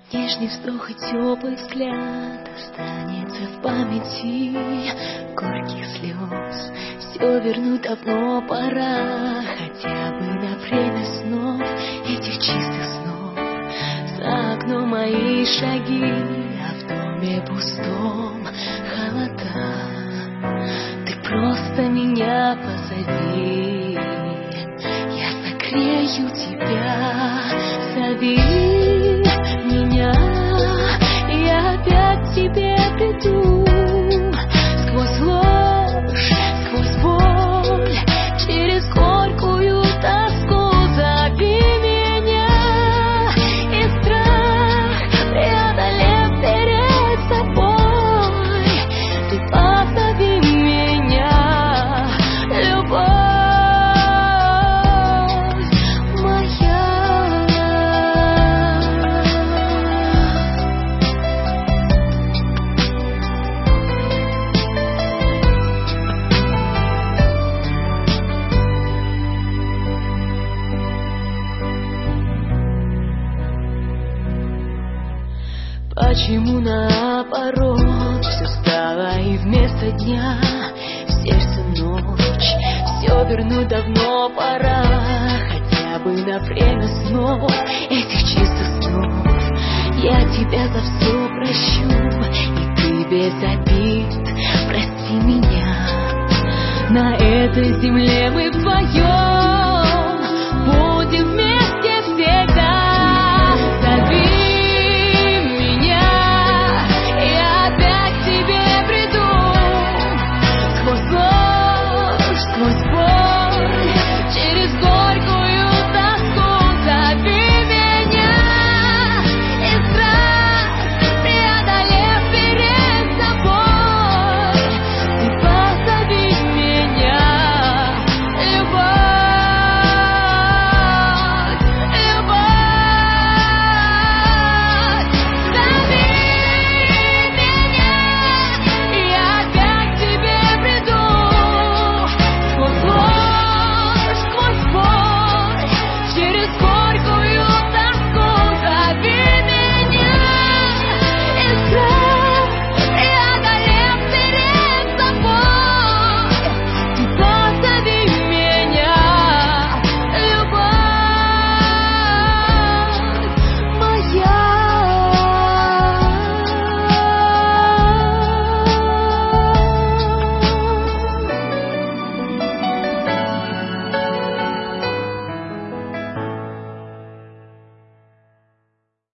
Нежный вздох и теплый взгляд останется в памяти. Горьких слез все вернуть давно пора, хотя бы на время снов, этих чистых снов. За окном мои шаги, а в доме пустом холода. Ты просто меня позови, я согрею тебя. Зови меня, я опять к тебе приду. Сквозь ложь, сквозь боль, через горькую тоску. Зови меня, и страх преодолев перед собой. Ты позови меня, любовь моя. Почему наоборот все стало и вместо дня в сердце ночь? Все вернуть давно пора, хотя бы на время снов, этих чистых снов. Я тебя за все прощу, и ты без обид прости меня. На этой земле мы вдвоем.